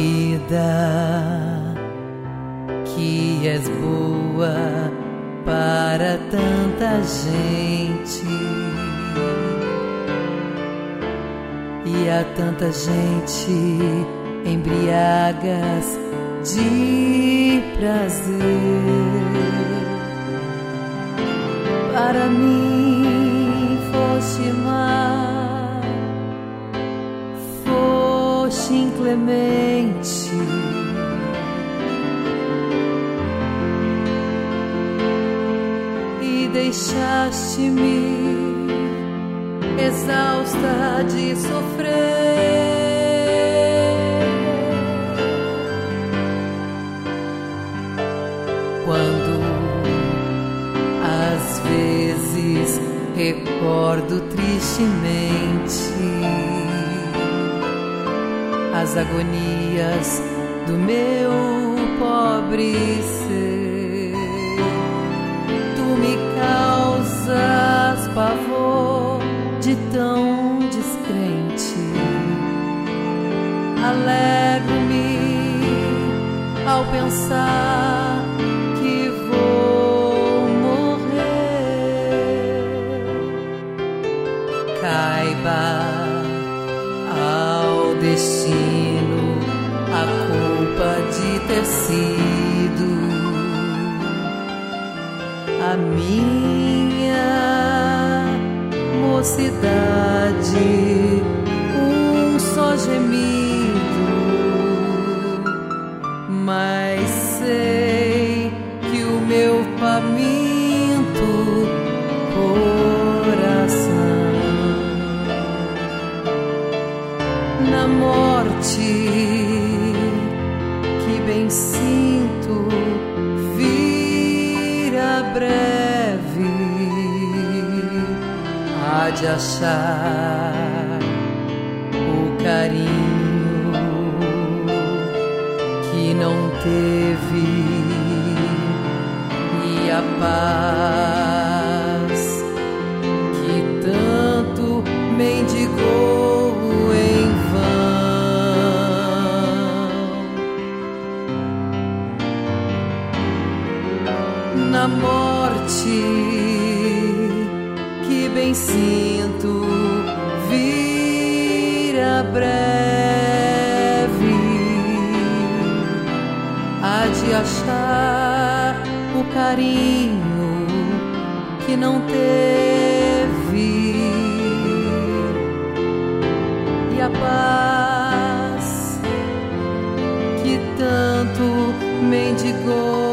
vida, que és boa para tanta gente, e a tanta gente embriagas de prazer. Para mim foste mar, foste inclemente, e deixaste-me exausta de sofrer. Quando às vezes recordo tristemente as agonias do meu pobre ser, tu me causas pavor de tão descrente. Alegro-me ao pensar que vou morrer. Caiba ao destino a culpa de ter sido a minha mocidade, um só gemido, mas sei que o meu faminto coração na morte que bem sinto vir a breve, há de achar o carinho que não teve e a paz que tanto mendigou em vão. Na morte que bem sinto vir a breve, há de achar o carinho que não teve e a paz que tanto mendigou